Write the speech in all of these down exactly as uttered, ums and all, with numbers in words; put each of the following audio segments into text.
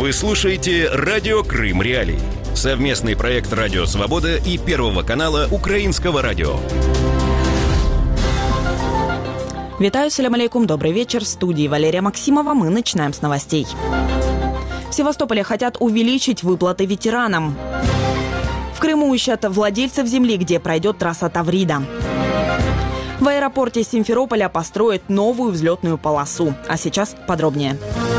Вы слушаете «Радио Крым Реалии». Совместный проект «Радио Свобода» и Первого канала Украинского радио. Витаю, салям алейкум, добрый вечер. В студии Валерия Максимова. Мы начинаем с новостей. В Севастополе хотят увеличить выплаты ветеранам. В Крыму ищут владельцев земли, где пройдет трасса Таврида. В аэропорте Симферополя построят новую взлетную полосу. А сейчас подробнее.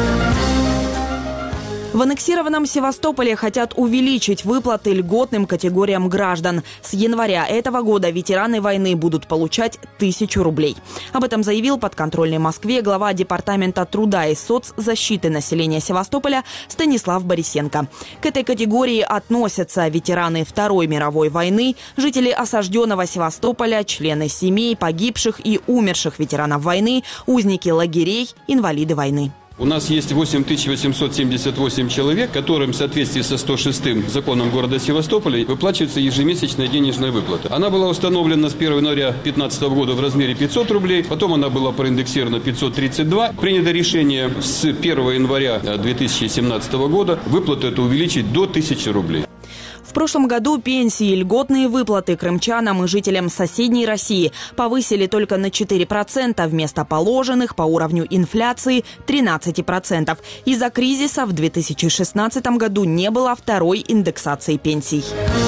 В аннексированном Севастополе хотят увеличить выплаты льготным категориям граждан. С января этого года ветераны войны будут получать тысячу рублей. Об этом заявил подконтрольный Москве глава Департамента труда и соцзащиты населения Севастополя Станислав Борисенко. К этой категории относятся ветераны Второй мировой войны, жители осажденного Севастополя, члены семей погибших и умерших ветеранов войны, узники лагерей, инвалиды войны. У нас есть восемь тысяч восемьсот семьдесят восемь человек, которым в соответствии со сто шестым законом города Севастополя выплачивается ежемесячная денежная выплата. Она была установлена с первого января две тысячи пятнадцатого года в размере пятьсот рублей, потом она была проиндексирована пятьсот тридцать два. Принято решение с первого января две тысячи семнадцатого года выплату эту увеличить до тысячи рублей. В прошлом году пенсии и льготные выплаты крымчанам и жителям соседней России повысили только на четыре процента вместо положенных по уровню инфляции тринадцати процентов. Из-за кризиса в две тысячи шестнадцатом году не было второй индексации пенсий.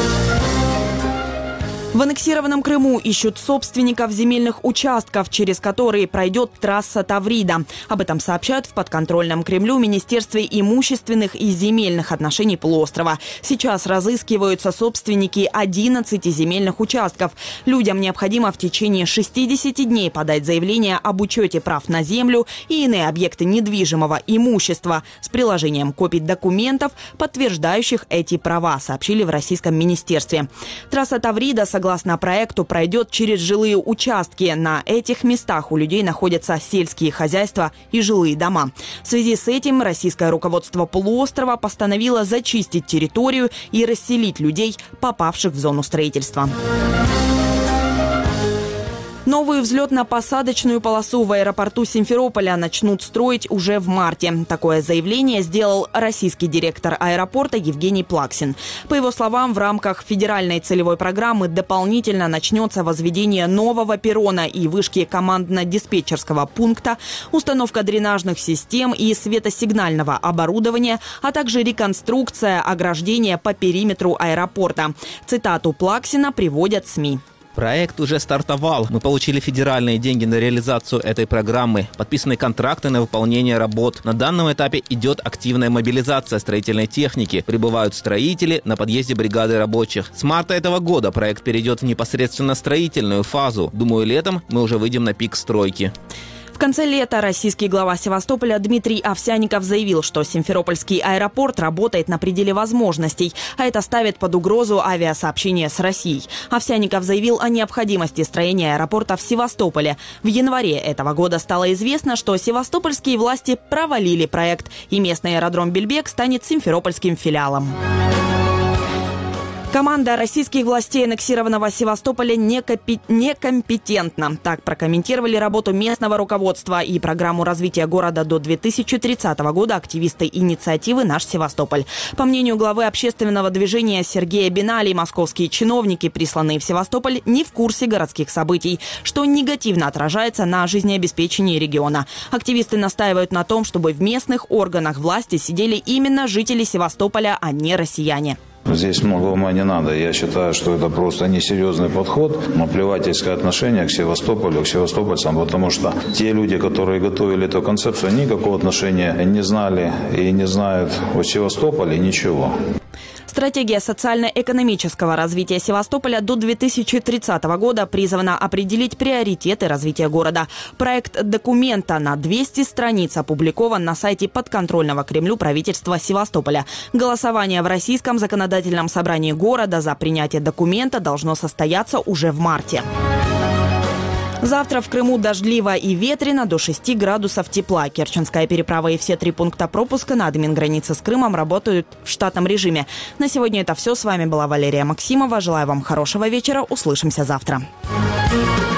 В аннексированном Крыму ищут собственников земельных участков, через которые пройдет трасса Таврида. Об этом сообщают в подконтрольном Кремлю Министерстве имущественных и земельных отношений полуострова. Сейчас разыскиваются собственники одиннадцати земельных участков. Людям необходимо в течение шестидесяти дней подать заявление об учете прав на землю и иные объекты недвижимого имущества с приложением копий документов, подтверждающих эти права, сообщили в российском министерстве. Трасса Таврида, согласно Согласно проекту, пройдет через жилые участки. На этих местах у людей находятся сельские хозяйства и жилые дома. В связи с этим российское руководство полуострова постановило зачистить территорию и расселить людей, попавших в зону строительства. Новую взлетно-посадочную полосу в аэропорту Симферополя начнут строить уже в марте. Такое заявление сделал российский директор аэропорта Евгений Плаксин. По его словам, в рамках федеральной целевой программы дополнительно начнется возведение нового перрона и вышки командно-диспетчерского пункта, установка дренажных систем и светосигнального оборудования, а также реконструкция ограждения по периметру аэропорта. Цитату Плаксина приводят СМИ. Проект уже стартовал. Мы получили федеральные деньги на реализацию этой программы. Подписаны контракты на выполнение работ. На данном этапе идет активная мобилизация строительной техники. Прибывают строители, на подъезде бригады рабочих. С марта этого года проект перейдет в непосредственно строительную фазу. Думаю, летом мы уже выйдем на пик стройки. В конце лета российский глава Севастополя Дмитрий Овсянников заявил, что Симферопольский аэропорт работает на пределе возможностей, а это ставит под угрозу авиасообщение с Россией. Овсянников заявил о необходимости строения аэропорта в Севастополе. В январе этого года стало известно, что севастопольские власти провалили проект, и местный аэродром Бельбек станет симферопольским филиалом. Команда российских властей аннексированного Севастополя некомпетентна. Так прокомментировали работу местного руководства и программу развития города до две тысячи тридцатого года активисты инициативы «Наш Севастополь». По мнению главы общественного движения Сергея Бинали, московские чиновники, присланные в Севастополь, не в курсе городских событий, что негативно отражается на жизнеобеспечении региона. Активисты настаивают на том, чтобы в местных органах власти сидели именно жители Севастополя, а не россияне. Здесь много ума не надо. Я считаю, что это просто несерьезный подход, наплевательское отношение к Севастополю, к севастопольцам, потому что те люди, которые готовили эту концепцию, никакого отношения не знали и не знают о Севастополе ничего. Стратегия социально-экономического развития Севастополя до две тысячи тридцатого года призвана определить приоритеты развития города. Проект документа на двести страниц опубликован на сайте подконтрольного Кремлю правительства Севастополя. Голосование в Российском законодательном собрании города за принятие документа должно состояться уже в марте. Завтра в Крыму дождливо и ветрено, до шести градусов тепла. Керченская переправа и все три пункта пропуска на админгранице с Крымом работают в штатном режиме. На сегодня это все. С вами была Валерия Максимова. Желаю вам хорошего вечера. Услышимся завтра.